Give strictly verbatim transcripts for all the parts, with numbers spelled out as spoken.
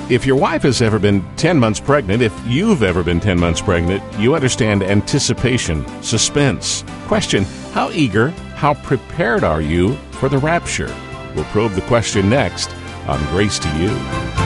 If your wife has ever been ten months pregnant, if you've ever been ten months pregnant, you understand anticipation, suspense. Question, how eager, how prepared are you for the rapture? We'll probe the question next on Grace to You.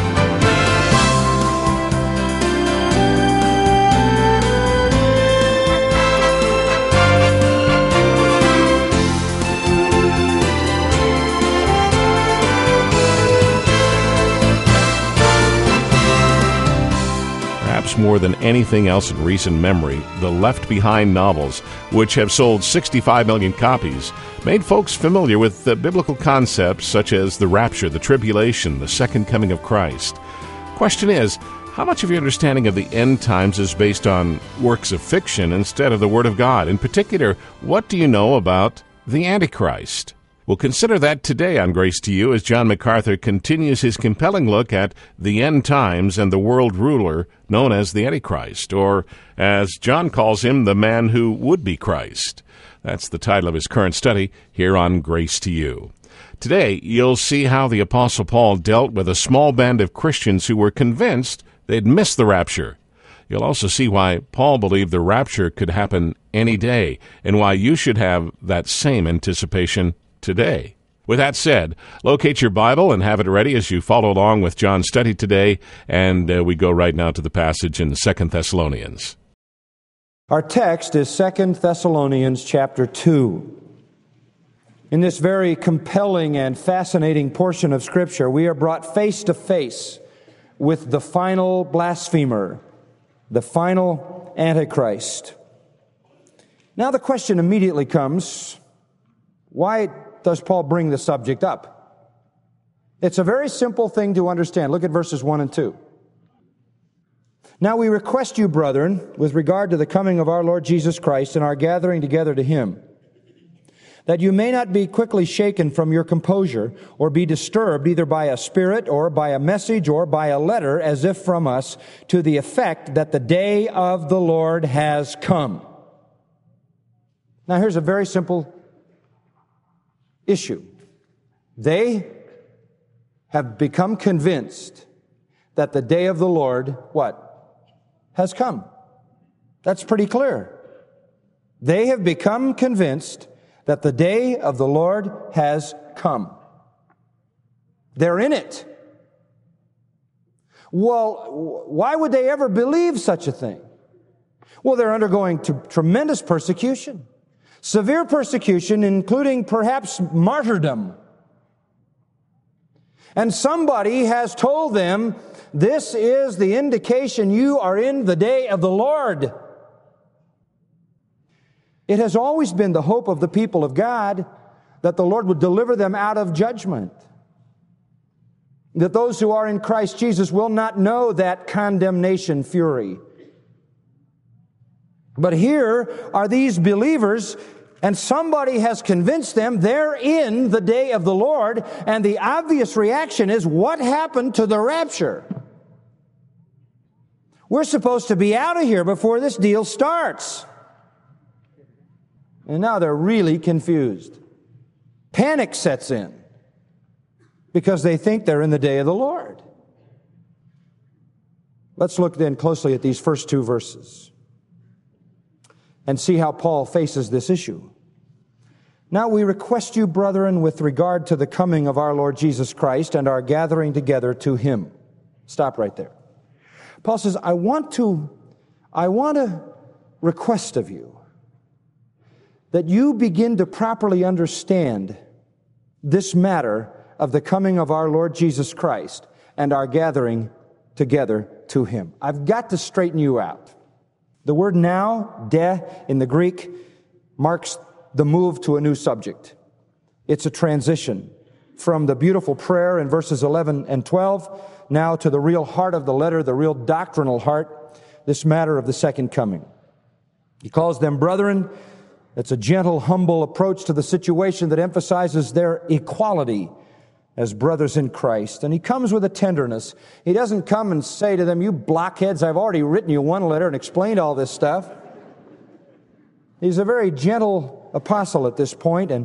More than anything else in recent memory, the Left Behind novels, which have sold sixty-five million copies, made folks familiar with the biblical concepts such as the rapture, the tribulation, the second coming of Christ. Question is, how much of your understanding of the end times is based on works of fiction instead of the Word of God? In particular, what do you know about the Antichrist? We'll consider that today on Grace to You as John MacArthur continues his compelling look at the end times and the world ruler known as the Antichrist, or as John calls him, the man who would be Christ. That's the title of his current study here on Grace to You. Today, you'll see how the Apostle Paul dealt with a small band of Christians who were convinced they'd missed the rapture. You'll also see why Paul believed the rapture could happen any day, and why you should have that same anticipation today. With that said, locate your Bible and have it ready as you follow along with John's study today, and uh, we go right now to the passage in Second Thessalonians. Our text is Second Thessalonians chapter two. In this very compelling and fascinating portion of Scripture, we are brought face to face with the final blasphemer, the final Antichrist. Now the question immediately comes, why does Paul bring the subject up? It's a very simple thing to understand. Look at verses one and two. Now we request you, brethren, with regard to the coming of our Lord Jesus Christ and our gathering together to Him, that you may not be quickly shaken from your composure, or be disturbed either by a spirit, or by a message, or by a letter, as if from us, to the effect that the day of the Lord has come. Now here's a very simple issue. They have become convinced that the day of the Lord, what? Has come. That's pretty clear. They have become convinced that the day of the Lord has come. They're in it. Well, why would they ever believe such a thing? Well, they're undergoing t- tremendous persecution. Severe persecution, including perhaps martyrdom. And somebody has told them, this is the indication you are in the day of the Lord. It has always been the hope of the people of God that the Lord would deliver them out of judgment. That those who are in Christ Jesus will not know that condemnation fury. But here are these believers, and somebody has convinced them they're in the day of the Lord, and the obvious reaction is, what happened to the rapture? We're supposed to be out of here before this deal starts. And now they're really confused. Panic sets in because they think they're in the day of the Lord. Let's look then closely at these first two verses and see how Paul faces this issue. Now we request you, brethren, with regard to the coming of our Lord Jesus Christ and our gathering together to Him. Stop right there. Paul says, I want to, I want to request of you that you begin to properly understand this matter of the coming of our Lord Jesus Christ and our gathering together to Him. I've got to straighten you out. The word now, de, in the Greek, marks the move to a new subject. It's a transition from the beautiful prayer in verses eleven and twelve, now to the real heart of the letter, the real doctrinal heart, this matter of the second coming. He calls them brethren. It's a gentle, humble approach to the situation that emphasizes their equality as brothers in Christ. And he comes with a tenderness. He doesn't come and say to them, you blockheads, I've already written you one letter and explained all this stuff. He's a very gentle apostle at this point, and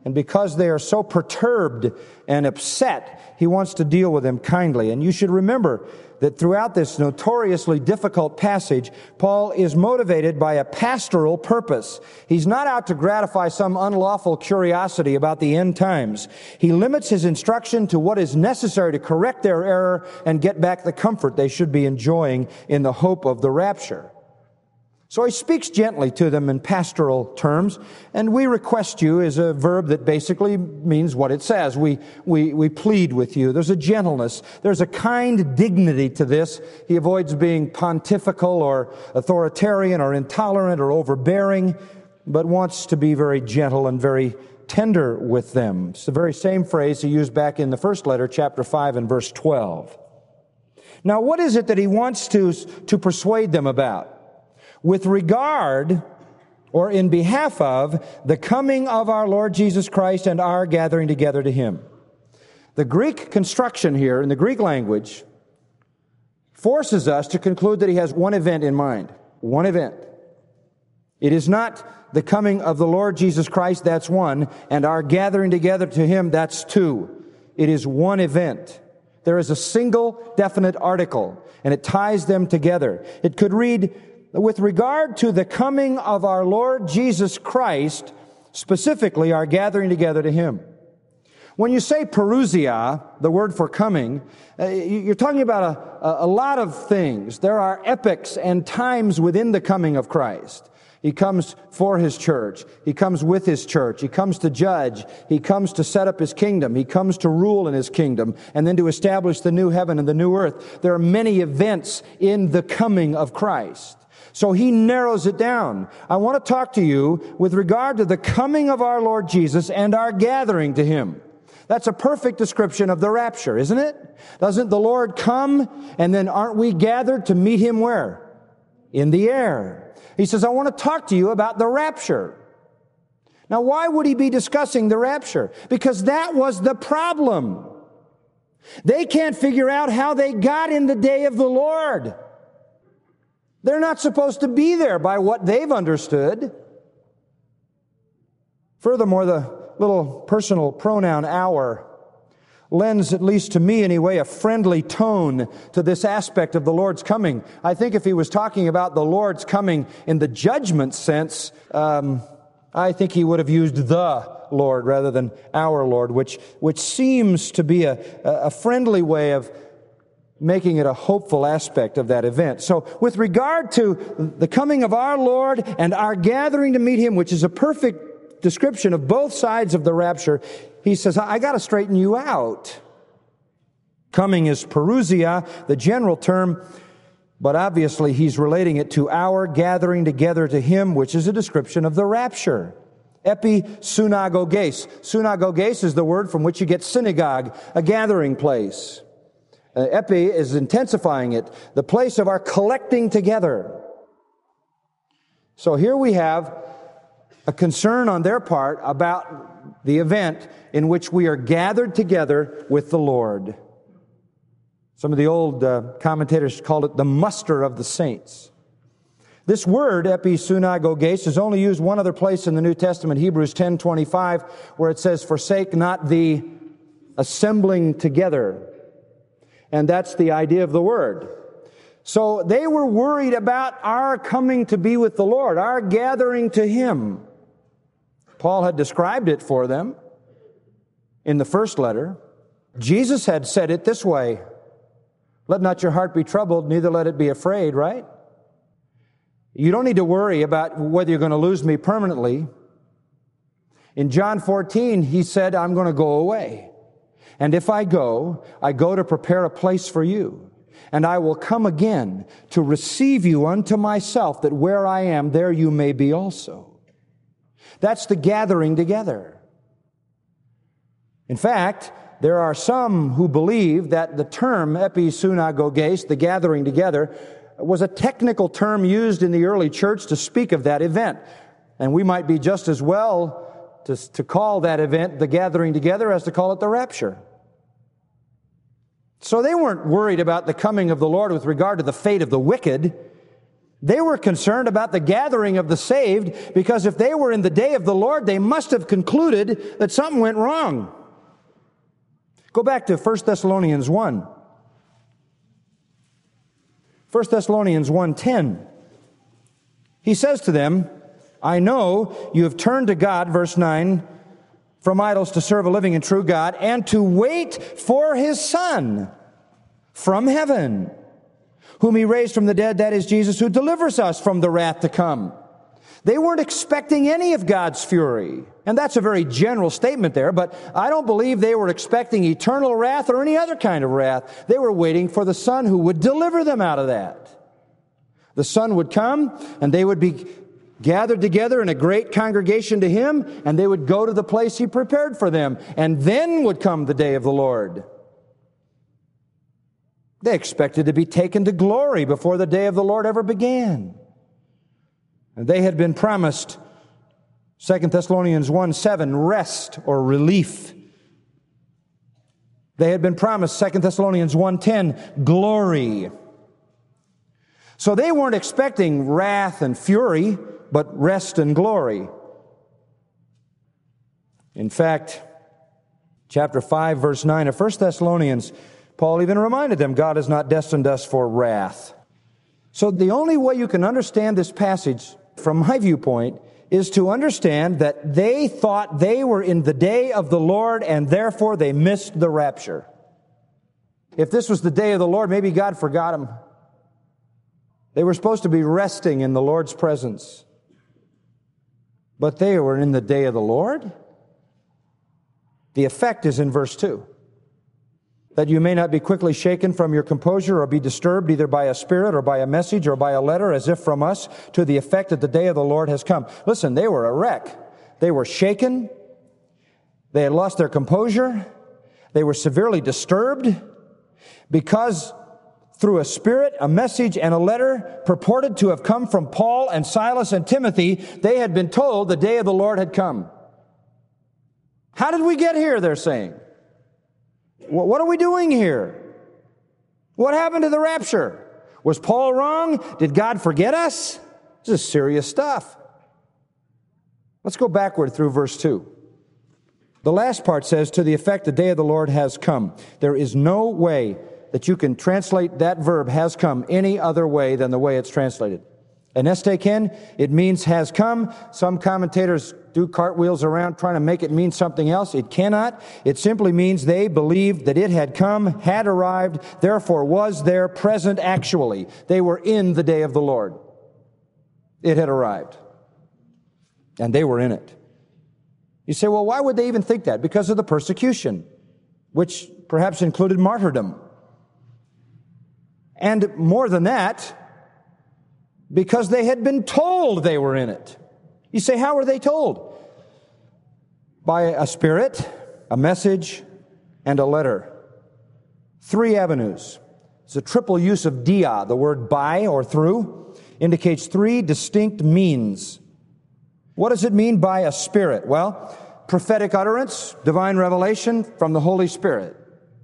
And because they are so perturbed and upset, he wants to deal with them kindly. And you should remember that throughout this notoriously difficult passage, Paul is motivated by a pastoral purpose. He's not out to gratify some unlawful curiosity about the end times. He limits his instruction to what is necessary to correct their error and get back the comfort they should be enjoying in the hope of the rapture. So he speaks gently to them in pastoral terms, and we request you is a verb that basically means what it says. We, we, we plead with you. There's a gentleness. There's a kind dignity to this. He avoids being pontifical or authoritarian or intolerant or overbearing, but wants to be very gentle and very tender with them. It's the very same phrase he used back in the first letter, chapter five and verse twelve. Now, what is it that he wants to, to persuade them about? With regard, or in behalf of, the coming of our Lord Jesus Christ and our gathering together to Him. The Greek construction here, in the Greek language, forces us to conclude that he has one event in mind. One event. It is not the coming of the Lord Jesus Christ, that's one, and our gathering together to Him, that's two. It is one event. There is a single definite article, and it ties them together. It could read, with regard to the coming of our Lord Jesus Christ, specifically our gathering together to Him. When you say parousia, the word for coming, you're talking about a, a lot of things. There are epochs and times within the coming of Christ. He comes for His church. He comes with His church. He comes to judge. He comes to set up His kingdom. He comes to rule in His kingdom and then to establish the new heaven and the new earth. There are many events in the coming of Christ. So he narrows it down. I want to talk to you with regard to the coming of our Lord Jesus and our gathering to Him. That's a perfect description of the rapture, isn't it? Doesn't the Lord come and then aren't we gathered to meet Him where? In the air. He says, I want to talk to you about the rapture. Now, why would he be discussing the rapture? Because that was the problem. They can't figure out how they got in the day of the Lord. They're not supposed to be there by what they've understood. Furthermore, the little personal pronoun our lends, at least to me anyway, a friendly tone to this aspect of the Lord's coming. I think if he was talking about the Lord's coming in the judgment sense, um, I think he would have used the Lord rather than our Lord, which, which seems to be a, a friendly way of making it a hopeful aspect of that event. So with regard to the coming of our Lord and our gathering to meet Him, which is a perfect description of both sides of the rapture, he says, I got to straighten you out. Coming is parousia, the general term, but obviously he's relating it to our gathering together to Him, which is a description of the rapture. Epi synagoges. Synagoges is the word from which you get synagogue, a gathering place. Uh, epi is intensifying it, the place of our collecting together. So here we have a concern on their part about the event in which we are gathered together with the Lord. Some of the old uh, commentators called it the muster of the saints. This word, epi synagoges, is only used one other place in the New Testament, Hebrews ten twenty-five, where it says, forsake not the assembling together. And that's the idea of the word. So they were worried about our coming to be with the Lord, our gathering to Him. Paul had described it for them in the first letter. Jesus had said it this way, let not your heart be troubled, neither let it be afraid, right? You don't need to worry about whether you're going to lose me permanently. In John fourteen, He said, I'm going to go away. And if I go, I go to prepare a place for you. And I will come again to receive you unto myself, that where I am, there you may be also. That's the gathering together. In fact, there are some who believe that the term epi synagoges, the gathering together, was a technical term used in the early church to speak of that event. And we might be just as well to, to call that event the gathering together as to call it the rapture. So they weren't worried about the coming of the Lord with regard to the fate of the wicked. They were concerned about the gathering of the saved, because if they were in the day of the Lord, they must have concluded that something went wrong. Go back to First Thessalonians one. First Thessalonians one ten. He says to them, I know you have turned to God, verse nine, from idols to serve a living and true God, and to wait for His Son from heaven, whom He raised from the dead, that is Jesus, who delivers us from the wrath to come. They weren't expecting any of God's fury. And that's a very general statement there, but I don't believe they were expecting eternal wrath or any other kind of wrath. They were waiting for the Son who would deliver them out of that. The Son would come, and they would be gathered together in a great congregation to Him, and they would go to the place He prepared for them. And then would come the day of the Lord. They expected to be taken to glory before the day of the Lord ever began. And they had been promised, Second Thessalonians one seven, rest or relief. They had been promised, Second Thessalonians one ten, glory. So they weren't expecting wrath and fury, but rest and glory. In fact, chapter five, verse nine of First Thessalonians, Paul even reminded them, God has not destined us for wrath. So the only way you can understand this passage, from my viewpoint, is to understand that they thought they were in the day of the Lord, and therefore they missed the rapture. If this was the day of the Lord, maybe God forgot them. They were supposed to be resting in the Lord's presence. But they were in the day of the Lord. The effect is in verse two. That you may not be quickly shaken from your composure or be disturbed either by a spirit or by a message or by a letter as if from us, to the effect that the day of the Lord has come. Listen, they were a wreck. They were shaken. They had lost their composure. They were severely disturbed because through a spirit, a message, and a letter purported to have come from Paul and Silas and Timothy, they had been told the day of the Lord had come. How did we get here, they're saying? What are we doing here? What happened to the rapture? Was Paul wrong? Did God forget us? This is serious stuff. Let's go backward through verse two. The last part says, to the effect the day of the Lord has come. There is no way that you can translate that verb, has come, any other way than the way it's translated. And esteken, it means has come. Some commentators do cartwheels around trying to make it mean something else. It cannot. It simply means they believed that it had come, had arrived, therefore was there, present actually. They were in the day of the Lord. It had arrived. And they were in it. You say, well, why would they even think that? Because of the persecution, which perhaps included martyrdom. And more than that, because they had been told they were in it. You say, how were they told? By a spirit, a message, and a letter. Three avenues. It's a triple use of dia. The word by or through indicates three distinct means. What does it mean by a spirit? Well, prophetic utterance, divine revelation from the Holy Spirit.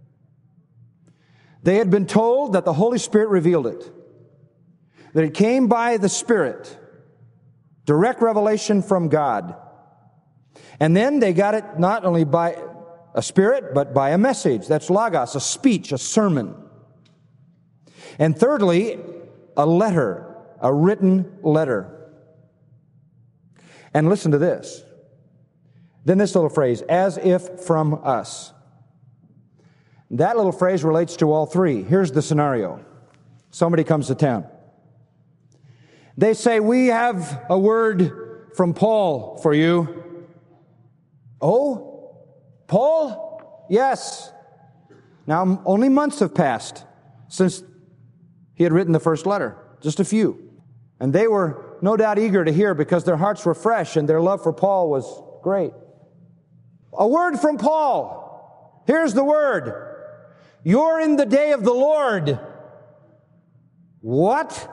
They had been told that the Holy Spirit revealed it. That it came by the Spirit. Direct revelation from God. And then they got it not only by a spirit, but by a message. That's logos, a speech, a sermon. And thirdly, a letter, a written letter. And listen to this. Then this little phrase, as if from us. That little phrase relates to all three. Here's the scenario. Somebody comes to town. They say, we have a word from Paul for you. Oh? Paul? Yes. Now, only months have passed since he had written the first letter. Just a few. And they were no doubt eager to hear because their hearts were fresh and their love for Paul was great. A word from Paul. Here's the word. You're in the day of the Lord. What?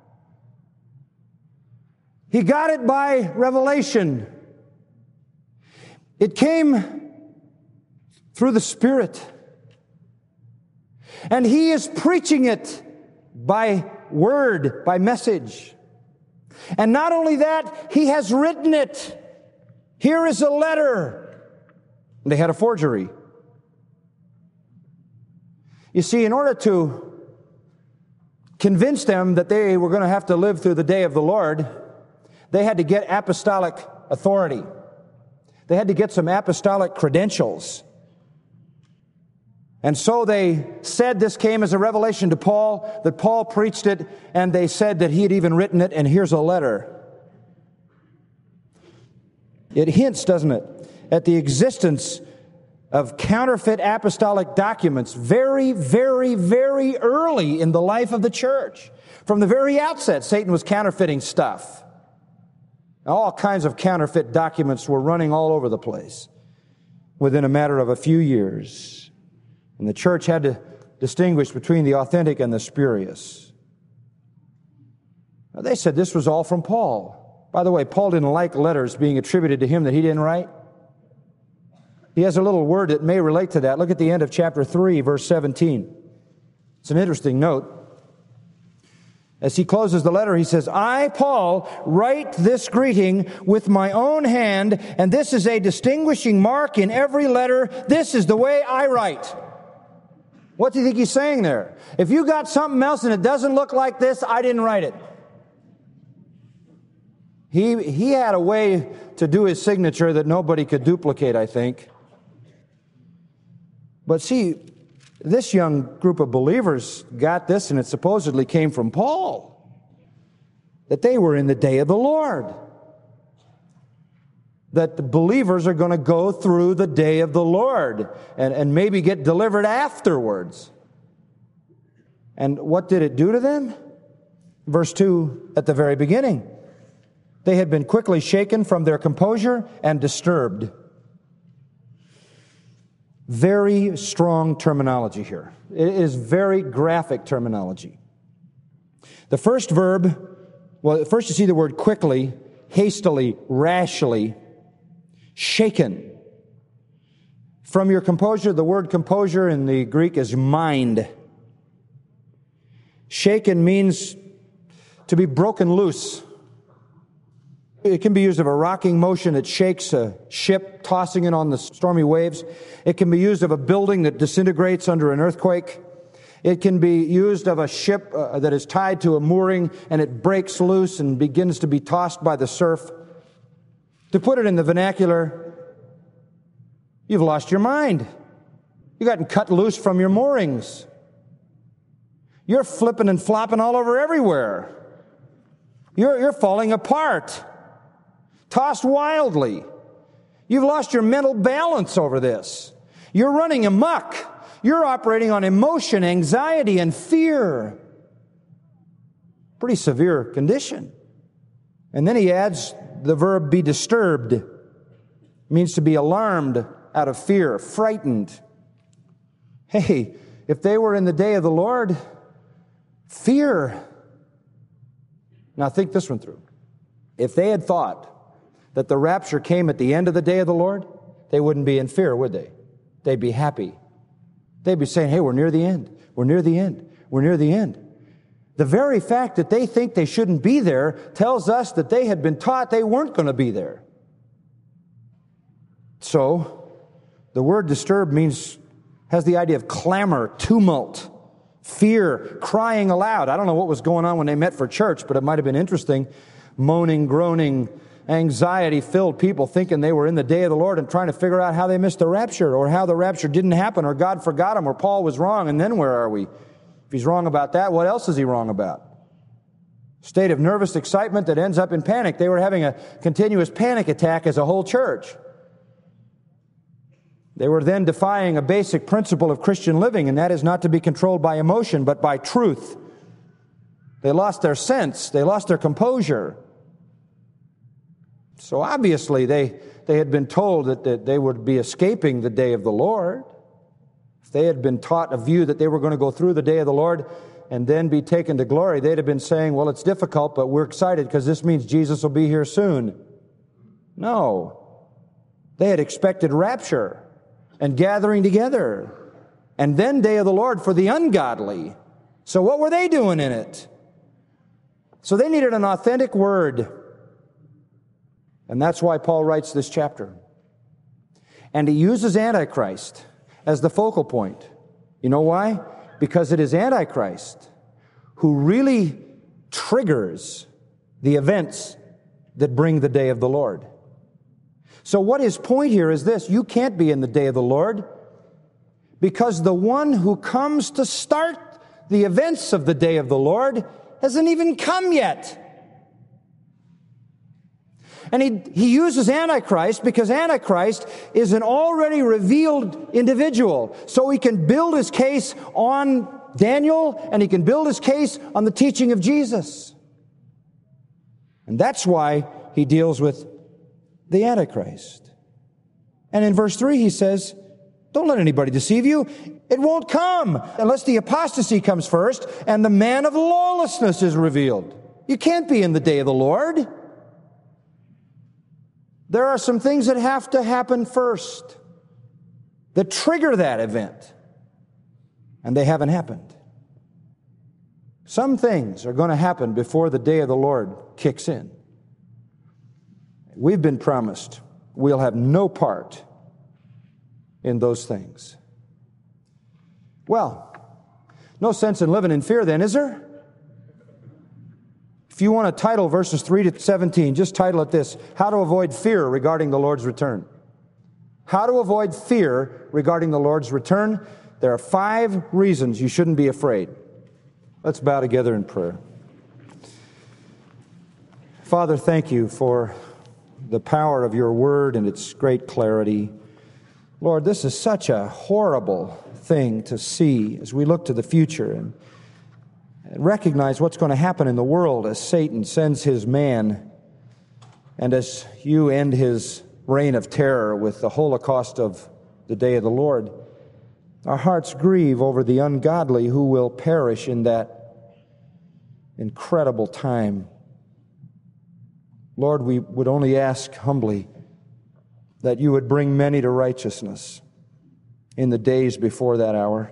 He got it by revelation. It came through the Spirit. And he is preaching it by word, by message. And not only that, he has written it. Here is a letter. They had a forgery. You see, in order to convince them that they were going to have to live through the day of the Lord, they had to get apostolic authority. They had to get some apostolic credentials. And so they said this came as a revelation to Paul, that Paul preached it, and they said that he had even written it, and here's a letter. It hints, doesn't it, at the existence of counterfeit apostolic documents very, very, very early in the life of the church. From the very outset, Satan was counterfeiting stuff. All kinds of counterfeit documents were running all over the place within a matter of a few years. And the church had to distinguish between the authentic and the spurious. Now, they said this was all from Paul. By the way, Paul didn't like letters being attributed to him that he didn't write. He has a little word that may relate to that. Look at the end of chapter three, verse seventeen. It's an interesting note. As he closes the letter, he says, I, Paul, write this greeting with my own hand, and this is a distinguishing mark in every letter. This is the way I write. What do you think he's saying there? If you got something else and it doesn't look like this, I didn't write it. He, he had a way to do his signature that nobody could duplicate, I think. But see, this young group of believers got this, and it supposedly came from Paul, that they were in the day of the Lord, that the believers are going to go through the day of the Lord and, and maybe get delivered afterwards. And what did it do to them? Verse two at the very beginning. They had been quickly shaken from their composure and disturbed. Very strong terminology here. It is very graphic terminology. The first verb, well, first you see the word quickly, hastily, rashly, shaken. From your composure, the word composure in the Greek is mind. Shaken means to be broken loose. It can be used of a rocking motion that shakes a ship, tossing it on the stormy waves. It can be used of a building that disintegrates under an earthquake. It can be used of a ship uh, that is tied to a mooring and it breaks loose and begins to be tossed by the surf. To put it in the vernacular, you've lost your mind. You've gotten cut loose from your moorings. You're flipping and flopping all over everywhere. You're, you're falling apart. Tossed wildly. You've lost your mental balance over this. You're running amok. You're operating on emotion, anxiety, and fear. Pretty severe condition. And then he adds the verb be disturbed. It means to be alarmed out of fear, frightened. Hey, if they were in the day of the Lord, fear. Now think this one through. If they had thought that the rapture came at the end of the day of the Lord, they wouldn't be in fear, would they? They'd be happy. They'd be saying, hey, we're near the end. We're near the end. We're near the end. The very fact that they think they shouldn't be there tells us that they had been taught they weren't going to be there. So, the word disturb means, has the idea of clamor, tumult, fear, crying aloud. I don't know what was going on when they met for church, but it might have been interesting. Moaning, groaning, anxiety-filled people thinking they were in the day of the Lord and trying to figure out how they missed the rapture or how the rapture didn't happen or God forgot them or Paul was wrong, and then where are we? If he's wrong about that, what else is he wrong about? State of nervous excitement that ends up in panic. They were having a continuous panic attack as a whole church. They were then defying a basic principle of Christian living, and that is not to be controlled by emotion, but by truth. They lost their sense. They lost their composure. So obviously they, they had been told that, that they would be escaping the day of the Lord. If they had been taught a view that they were going to go through the day of the Lord and then be taken to glory, they'd have been saying, well, it's difficult, but we're excited because this means Jesus will be here soon. No. They had expected rapture and gathering together and then day of the Lord for the ungodly. So what were they doing in it? So they needed an authentic word. And that's why Paul writes this chapter. And he uses Antichrist as the focal point. You know why? Because it is Antichrist who really triggers the events that bring the day of the Lord. So what his point here is this: you can't be in the day of the Lord because the one who comes to start the events of the day of the Lord hasn't even come yet. And he, he uses Antichrist because Antichrist is an already revealed individual. So he can build his case on Daniel, and he can build his case on the teaching of Jesus. And that's why he deals with the Antichrist. And in verse three he says, don't let anybody deceive you. It won't come unless the apostasy comes first and the man of lawlessness is revealed. You can't be in the day of the Lord. There are some things that have to happen first that trigger that event, and they haven't happened. Some things are going to happen before the day of the Lord kicks in. We've been promised we'll have no part in those things. Well, no sense in living in fear then, is there? If you want to title verses three to seventeen, just title it this: How to Avoid Fear Regarding the Lord's Return. How to avoid fear regarding the Lord's return. There are five reasons you shouldn't be afraid. Let's bow together in prayer. Father, thank you for the power of your word and its great clarity. Lord, this is such a horrible thing to see as we look to the future and and recognize what's going to happen in the world as Satan sends his man and as you end his reign of terror with the Holocaust of the day of the Lord. Our hearts grieve over the ungodly who will perish in that incredible time. Lord, we would only ask humbly that you would bring many to righteousness in the days before that hour.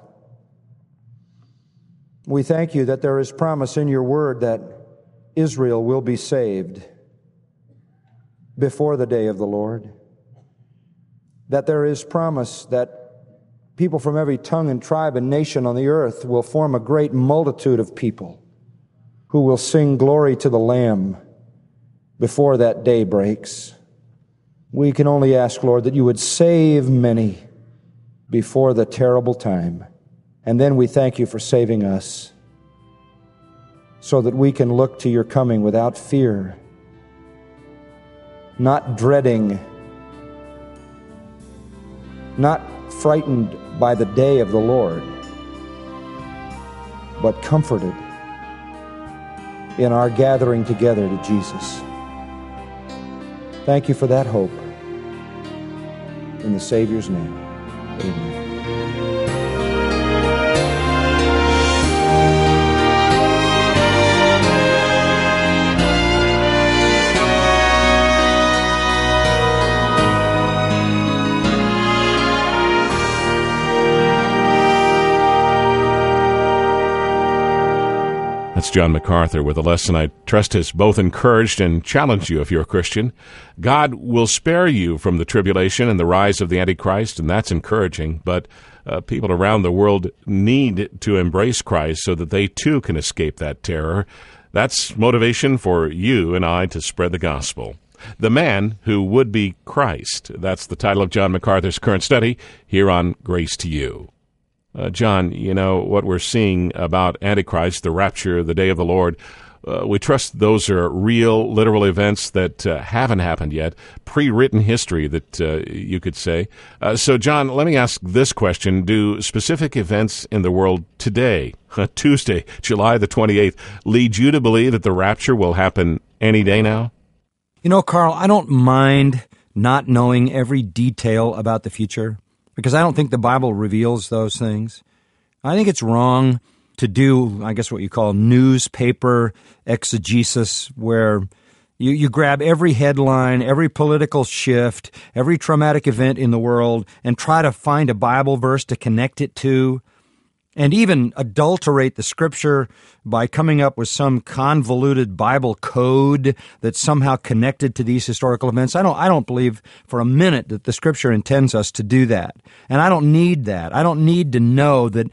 We thank you that there is promise in your word that Israel will be saved before the day of the Lord. That there is promise that people from every tongue and tribe and nation on the earth will form a great multitude of people who will sing glory to the Lamb before that day breaks. We can only ask, Lord, that you would save many before the terrible time. And then we thank you for saving us so that we can look to your coming without fear, not dreading, not frightened by the day of the Lord, but comforted in our gathering together to Jesus. Thank you for that hope. In the Savior's name, amen. That's John MacArthur with a lesson I trust has both encouraged and challenged you if you're a Christian. God will spare you from the tribulation and the rise of the Antichrist, and that's encouraging, but uh, people around the world need to embrace Christ so that they too can escape that terror. That's motivation for you and I to spread the gospel. The Man Who Would Be Christ. That's the title of John MacArthur's current study here on Grace to You. Uh, John, you know, what we're seeing about Antichrist, the rapture, the day of the Lord, uh, we trust those are real, literal events that uh, haven't happened yet, pre-written history that uh, you could say. Uh, so, John, let me ask this question. Do specific events in the world today, Tuesday, July the twenty-eighth, lead you to believe that the rapture will happen any day now? You know, Carl, I don't mind not knowing every detail about the future, because I don't think the Bible reveals those things. I think it's wrong to do, I guess, what you call newspaper exegesis, where you, you grab every headline, every political shift, every traumatic event in the world, and try to find a Bible verse to connect it to. and even adulterate the Scripture by coming up with some convoluted Bible code that's somehow connected to these historical events. I don't, I don't believe for a minute that the Scripture intends us to do that. And I don't need that. I don't need to know that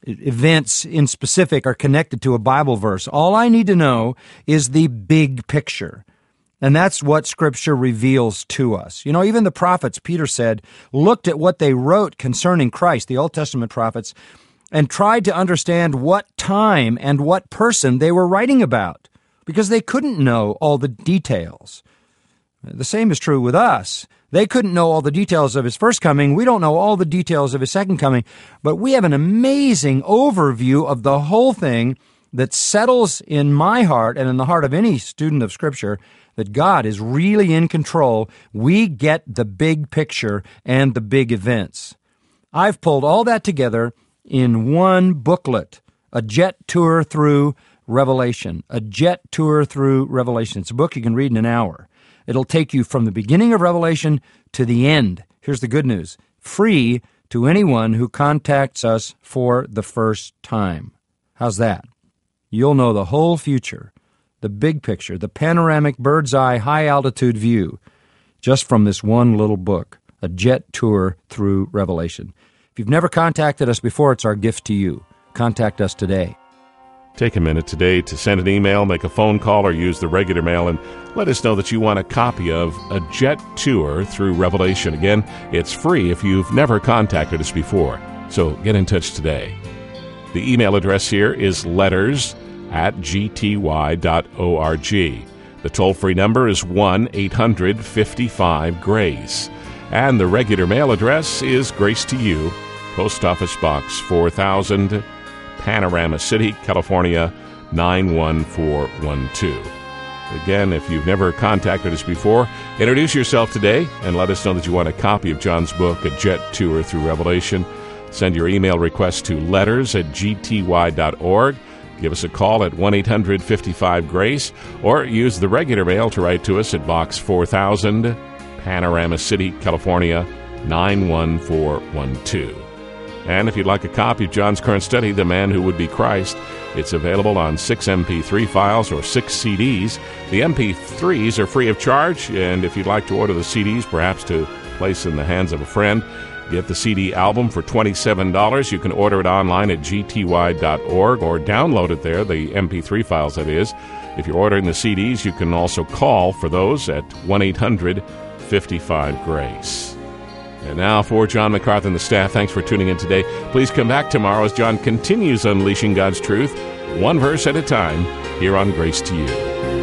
events in specific are connected to a Bible verse. All I need to know is the big picture. And that's what Scripture reveals to us. You know, even the prophets, Peter said, looked at what they wrote concerning Christ, the Old Testament prophets, and tried to understand what time and what person they were writing about, because they couldn't know all the details. The same is true with us. They couldn't know all the details of his first coming. We don't know all the details of his second coming, but we have an amazing overview of the whole thing that settles in my heart and in the heart of any student of Scripture that God is really in control. We get the big picture and the big events. I've pulled all that together in one booklet, A Jet Tour Through Revelation. A Jet Tour Through Revelation. It's a book you can read in an hour. It'll take you from the beginning of Revelation to the end. Here's the good news. Free to anyone who contacts us for the first time. How's that? You'll know the whole future, the big picture, the panoramic bird's-eye high-altitude view, just from this one little book, A Jet Tour Through Revelation. If you've never contacted us before, it's our gift to you. Contact us today. Take a minute today to send an email, make a phone call, or use the regular mail, and let us know that you want a copy of A Jet Tour Through Revelation. Again, it's free if you've never contacted us before, so get in touch today. The email address here is letters at g t y dot org. The toll-free number is one eight hundred fifty-five GRACE. And the regular mail address is Grace to You, Post Office Box four thousand, Panorama City, California, nine one four one two. Again, if you've never contacted us before, introduce yourself today and let us know that you want a copy of John's book, A Jet Tour Through Revelation. Send your email request to letters at g t y dot org. Give us a call at one eight hundred fifty-five GRACE, or use the regular mail to write to us at Box four thousand, Panorama City, California, nine one four one two. And if you'd like a copy of John's current study, The Man Who Would Be Christ, it's available on six M P three files or six C Ds. The M P threes are free of charge, and if you'd like to order the C Ds, perhaps to place in the hands of a friend, get the C D album for twenty-seven dollars. You can order it online at g t y dot org or download it there, the M P three files, that is. If you're ordering the C Ds, you can also call for those at one eight hundred fifty-five GRACE. And now for John MacArthur and the staff, thanks for tuning in today. Please come back tomorrow as John continues unleashing God's truth, one verse at a time, here on Grace to You.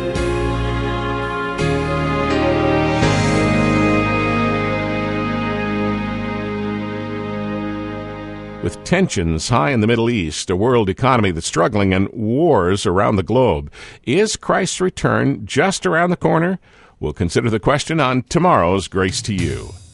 With tensions high in the Middle East, a world economy that's struggling, and wars around the globe, is Christ's return just around the corner? We'll consider the question on tomorrow's Grace to You.